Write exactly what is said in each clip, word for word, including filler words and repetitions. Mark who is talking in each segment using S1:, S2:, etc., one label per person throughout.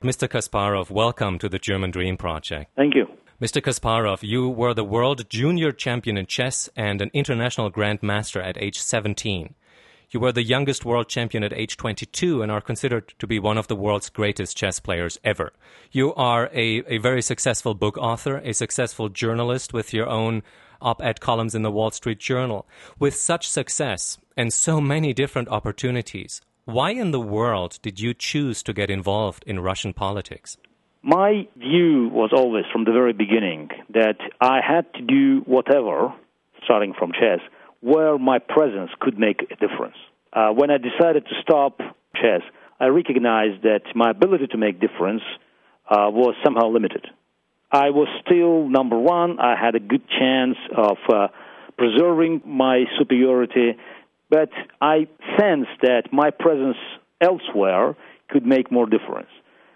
S1: Mister Kasparov, welcome to the German Dream Project.
S2: Thank you.
S1: Mister Kasparov, you were the world junior champion in chess and an international grandmaster at age seventeen. You were the youngest world champion at age twenty-two and are considered to be one of the world's greatest chess players ever. You are a, a very successful book author, a successful journalist with your own op-ed columns in the Wall Street Journal. With such success and so many different opportunities, why in the world did you choose to get involved in Russian politics?
S2: My view was always from the very beginning that I had to do whatever, starting from chess, where my presence could make a difference. Uh, when I decided to stop chess, I recognized that my ability to make difference uh, was somehow limited. I was still number one. I had a good chance of uh, preserving my superiority, but I sensed that my presence elsewhere could make more difference.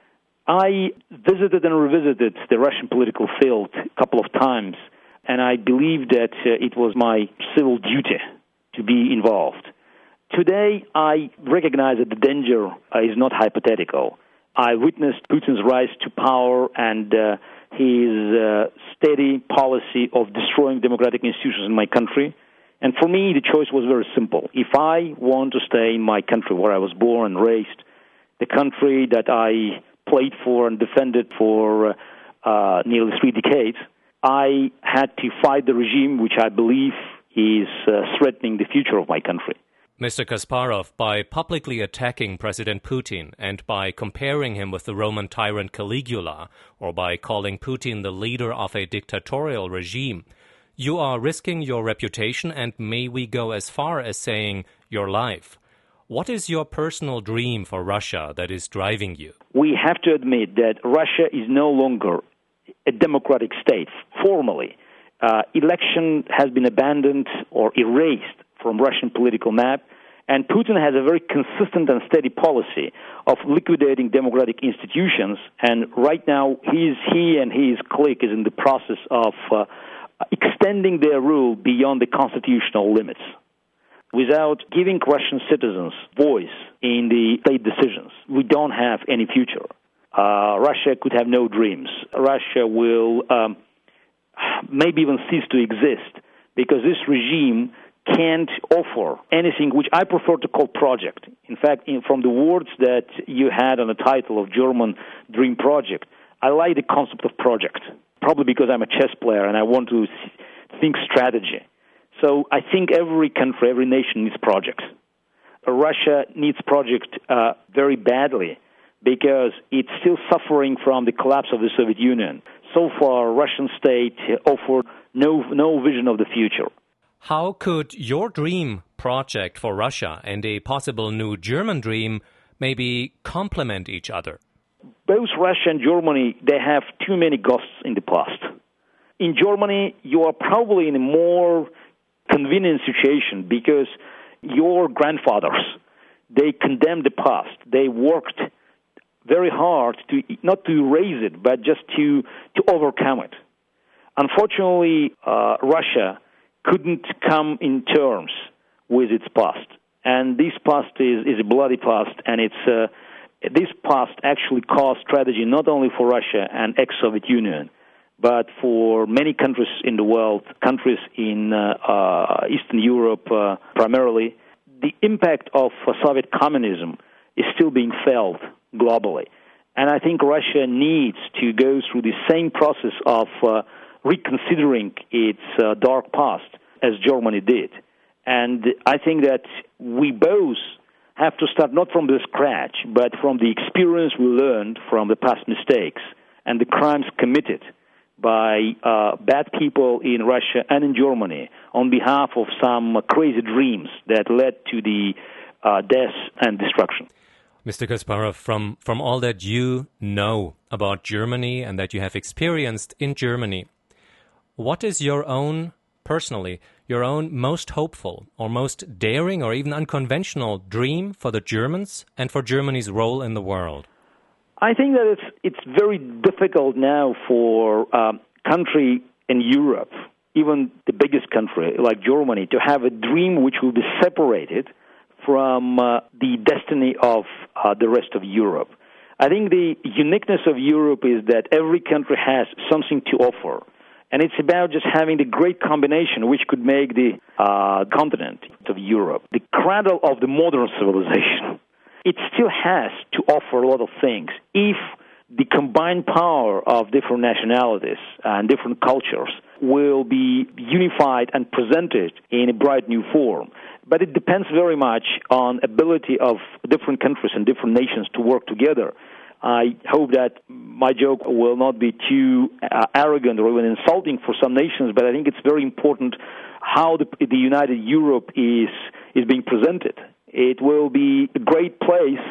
S2: I visited and revisited the Russian political field a couple of times, and I believed that uh, it was my civil duty to be involved. Today, I recognize that the danger uh, is not hypothetical. I witnessed Putin's rise to power and uh, his uh, steady policy of destroying democratic institutions in my country. And for me, the choice was very simple. If I want to stay in my country where I was born and raised, the country that I played for and defended for uh, nearly three decades, I had to fight the regime which I believe is uh, threatening the future of my country.
S1: Mister Kasparov, by publicly attacking President Putin and by comparing him with the Roman tyrant Caligula, or by calling Putin the leader of a dictatorial regime, you are risking your reputation and may we go as far as saying your life. What is your personal dream for Russia that is driving you?
S2: We have to admit that Russia is no longer a democratic state, formally. Uh, election has been abandoned or erased from Russian political map, and Putin has a very consistent and steady policy of liquidating democratic institutions, and right now he, is, he and his clique is in the process of uh, extending their rule beyond the constitutional limits. Without giving Russian citizens voice in the state decisions, we don't have any future. Uh, Russia could have no dreams. Russia will um, maybe even cease to exist because this regime can't offer anything which I prefer to call project. In fact, in, from the words that you had on the title of German Dream Project, I like the concept of project, probably because I'm a chess player and I want to think strategy. So I think every country, every nation needs projects. Uh, Russia needs project uh, very badly because it's still suffering from the collapse of the Soviet Union. So far, Russian state offered no no vision of the future.
S1: How could your dream project for Russia and a possible new German dream maybe complement each other?
S2: Both Russia and Germany, they have too many ghosts in the past. In Germany, you are probably in a more convenient situation because your grandfathers, they condemned the past. They worked very hard to not to erase it, but just to, to overcome it. Unfortunately, uh, Russia couldn't come in terms with its past. And this past is, is a bloody past, and it's uh, this past actually caused tragedy not only for Russia and ex-Soviet Union, but for many countries in the world, countries in uh, uh, Eastern Europe uh, primarily. The impact of uh, Soviet communism is still being felt globally. And I think Russia needs to go through the same process of uh, reconsidering its uh, dark past as Germany did. And I think that we both have to start not from the scratch, but from the experience we learned from the past mistakes and the crimes committed by uh, bad people in Russia and in Germany on behalf of some crazy dreams that led to the uh, death and destruction.
S1: Mister Kasparov, from, from all that you know about Germany and that you have experienced in Germany, what is your own, personally, your own most hopeful or most daring or even unconventional dream for the Germans and for Germany's role in the world?
S2: I think that it's it's very difficult now for a um, country in Europe, even the biggest country like Germany, to have a dream which will be separated from uh, the destiny of uh, the rest of Europe. I think the uniqueness of Europe is that every country has something to offer. And it's about just having the great combination which could make the uh, continent of Europe the cradle of the modern civilization. It still has to offer a lot of things if the combined power of different nationalities and different cultures will be unified and presented in a bright new form. But it depends very much on ability of different countries and different nations to work together. I hope that my joke will not be too uh, arrogant or even insulting for some nations, but I think it's very important how the, the United Europe is is being presented. It will be a great place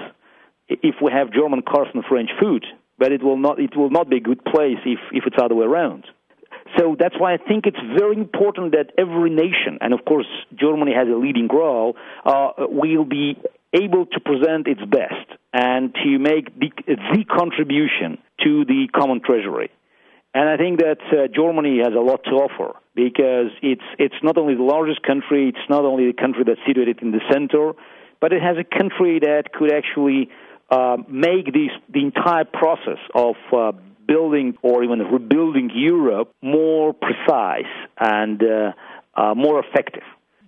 S2: if we have German cars and French food, but it will not it will not be a good place if, if it's the other way around. So that's why I think it's very important that every nation, and of course Germany has a leading role, uh, will be able to present its best and to make the, the contribution to the common treasury. And I think that uh, Germany has a lot to offer because it's it's not only the largest country, it's not only the country that's situated in the center, but it has a country that could actually uh, make this, the entire process of uh, building or even rebuilding Europe more precise and uh, uh, more effective.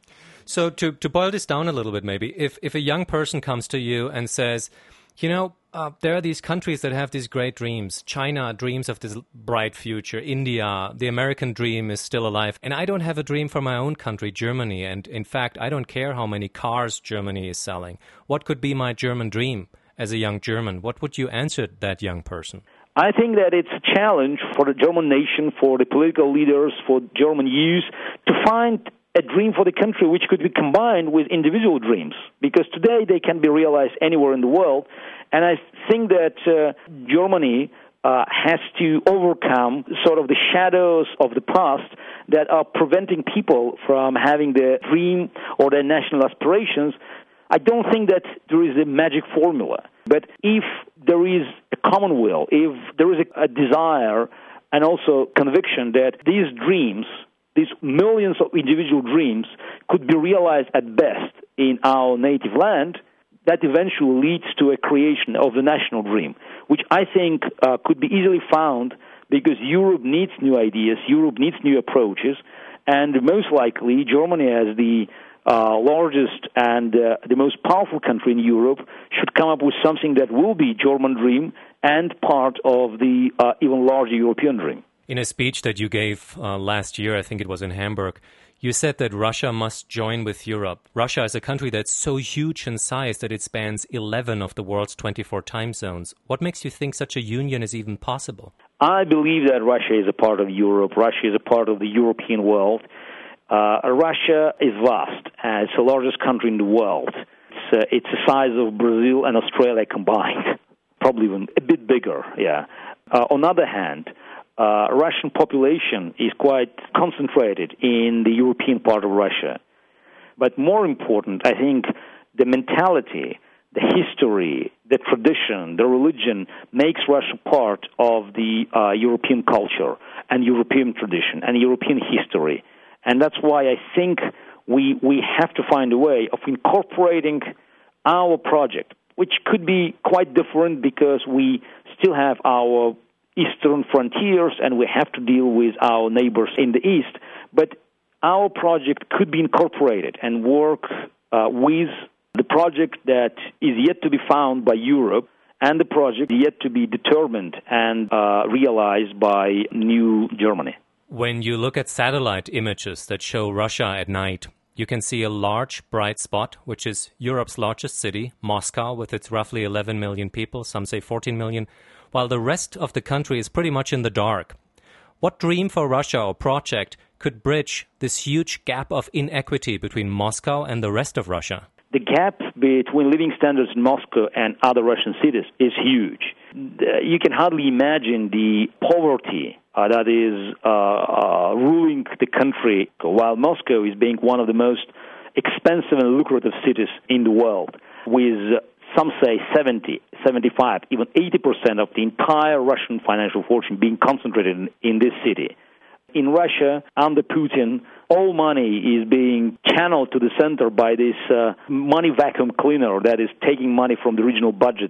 S1: So to, to boil this down a little bit, maybe, if, if a young person comes to you and says, you know, uh, there are these countries that have these great dreams. China dreams of this bright future. India, the American dream is still alive. And I don't have a dream for my own country, Germany. And in fact, I don't care how many cars Germany is selling. What could be my German dream as a young German? What would you answer that young person?
S2: I think that it's a challenge for the German nation, for the political leaders, for German youth to find a dream for the country which could be combined with individual dreams, because today they can be realized anywhere in the world. And I think that uh, Germany uh, has to overcome sort of the shadows of the past that are preventing people from having their dream or their national aspirations. I don't think that there is a magic formula, but if there is a common will, if there is a, a desire and also conviction that these dreams, these millions of individual dreams, could be realized at best in our native land, that eventually leads to a creation of the national dream, which I think uh, could be easily found because Europe needs new ideas, Europe needs new approaches, and most likely Germany, as the uh, largest and uh, the most powerful country in Europe, should come up with something that will be German dream and part of the uh, even larger European dream.
S1: In a speech that you gave uh, last year, I think it was in Hamburg, you said that Russia must join with Europe. Russia is a country that's so huge in size that it spans eleven of the world's twenty-four time zones. What makes you think such a union is even possible?
S2: I believe that Russia is a part of Europe. Russia is a part of the European world. Uh, Russia is vast, and it's the largest country in the world. It's, uh, it's the size of Brazil and Australia combined, probably even a bit bigger, yeah. Uh, on the other hand, Uh, Russian population is quite concentrated in the European part of Russia. But more important, I think, the mentality, the history, the tradition, the religion makes Russia part of the uh, European culture and European tradition and European history. And that's why I think we we have to find a way of incorporating our project, which could be quite different because we still have our eastern frontiers, and we have to deal with our neighbors in the east. But our project could be incorporated and work uh, with the project that is yet to be found by Europe and the project yet to be determined and uh, realized by new Germany.
S1: When you look at satellite images that show Russia at night, you can see a large, bright spot, which is Europe's largest city, Moscow, with its roughly eleven million people, some say fourteen million, while the rest of the country is pretty much in the dark. What dream for Russia or project could bridge this huge gap of inequity between Moscow and the rest of Russia?
S2: The gap between living standards in Moscow and other Russian cities is huge. You can hardly imagine the poverty uh, that is uh, uh, ruling the country, while Moscow is being one of the most expensive and lucrative cities in the world, with some say seventy, seventy-five, even eighty percent of the entire Russian financial fortune being concentrated in, in this city. In Russia, under Putin, all money is being channeled to the center by this uh, money vacuum cleaner that is taking money from the regional budgets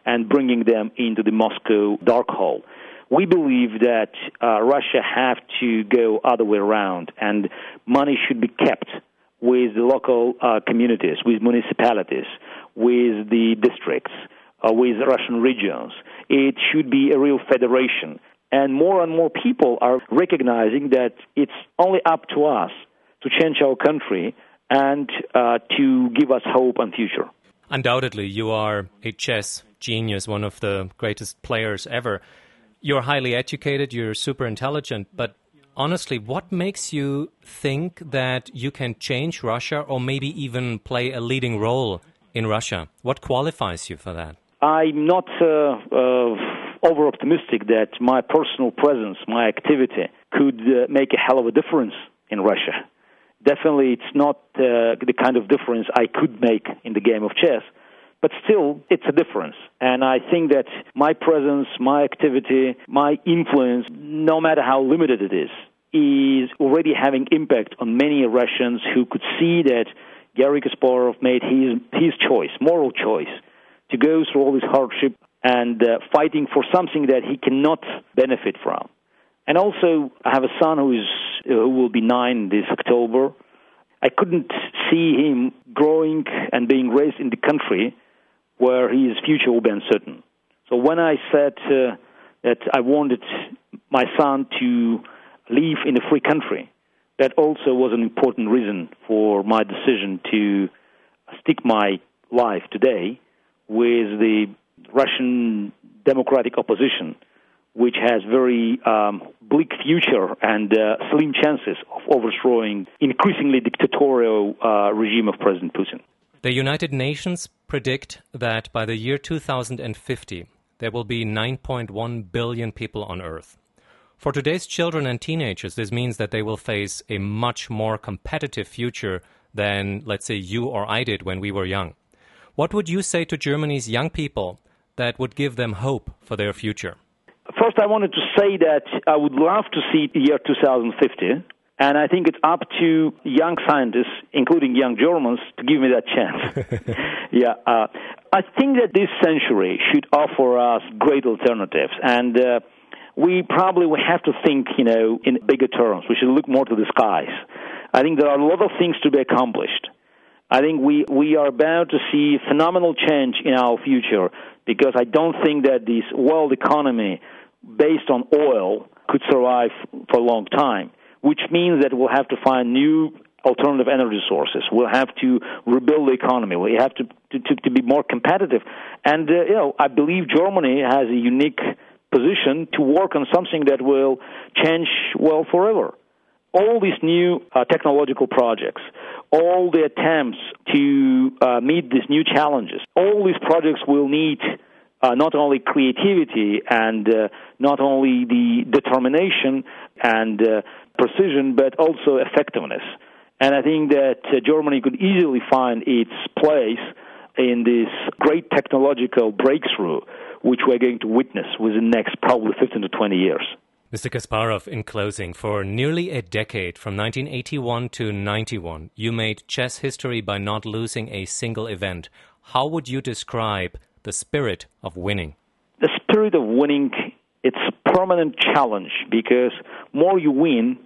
S2: and bringing them into the Moscow dark hole. We believe that uh, Russia have to go other way around, and money should be kept with the local uh, communities, with municipalities, with the districts, uh, with Russian regions. It should be a real federation. And more and more people are recognizing that it's only up to us to change our country and uh, to give us hope and future.
S1: Undoubtedly, you are a chess genius, one of the greatest players ever. You're highly educated, you're super intelligent, but honestly, what makes you think that you can change Russia or maybe even play a leading role in Russia? What qualifies you for that?
S2: I'm not uh, uh, over-optimistic that my personal presence, my activity, could uh, make a hell of a difference in Russia. Definitely, it's not uh, the kind of difference I could make in the game of chess, but still, it's a difference. And I think that my presence, my activity, my influence, no matter how limited it is, is already having impact on many Russians who could see that Garry Kasparov made his his choice, moral choice, to go through all this hardship and uh, fighting for something that he cannot benefit from. And also, I have a son who is who will be nine this October. I couldn't see him growing and being raised in the country where his future will be uncertain. So when I said uh, that I wanted my son to live in a free country, that also was an important reason for my decision to stick my life today with the Russian democratic opposition, which has very um, bleak future and uh, slim chances of overthrowing increasingly dictatorial uh, regime of President Putin.
S1: The United Nations predict that by the year two thousand fifty, there will be nine point one billion people on Earth. For today's children and teenagers, this means that they will face a much more competitive future than, let's say, you or I did when we were young. What would you say to Germany's young people that would give them hope for their future?
S2: First, I wanted to say that I would love to see the year two thousand fifty, and I think it's up to young scientists, including young Germans, to give me that chance. yeah, uh, I think that this century should offer us great alternatives, and uh, we probably we have to think, you know, in bigger terms. We should look more to the skies. I think there are a lot of things to be accomplished. I think we, we are about to see phenomenal change in our future, because I don't think that this world economy based on oil could survive for a long time, which means that we'll have to find new alternative energy sources. We'll have to rebuild the economy. We have to to, to, to be more competitive. And, uh, you know, I believe Germany has a unique position to work on something that will change, well, forever. All these new uh, technological projects, all the attempts to uh, meet these new challenges, all these projects will need uh, not only creativity and uh, not only the determination and uh, precision, but also effectiveness. And I think that uh, Germany could easily find its place in this great technological breakthrough, which we're going to witness within the next probably fifteen to twenty years.
S1: Mister Kasparov, in closing, for nearly a decade, from nineteen eighty-one to ninety-one, you made chess history by not losing a single event. How would you describe the spirit of winning?
S2: The spirit of winning, it's a permanent challenge, because more you win,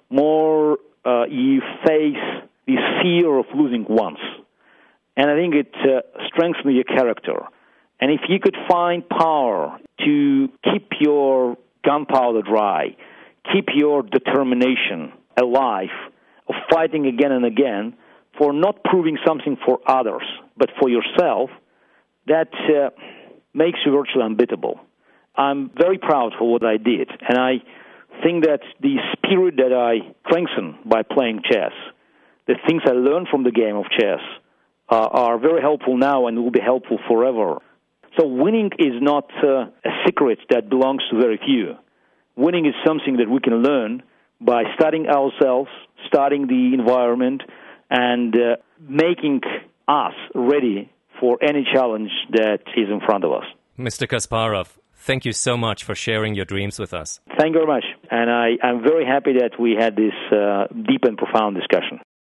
S2: more uh, you face the fear of losing once. And I think it uh, strengthens your character. And if you could find power to keep your gunpowder dry, keep your determination alive of fighting again and again for not proving something for others, but for yourself, that uh, makes you virtually unbeatable. I'm very proud for what I did, and I think that the spirit that I strengthened by playing chess, the things I learned from the game of chess, uh, are very helpful now and will be helpful forever. So winning is not uh, a secret that belongs to very few. Winning is something that we can learn by studying ourselves, studying the environment, and uh, making us ready for any challenge that is in front of us.
S1: Mister Kasparov, thank you so much for sharing your dreams with us.
S2: Thank you very much. And I, I'm very happy that we had this uh, deep and profound discussion.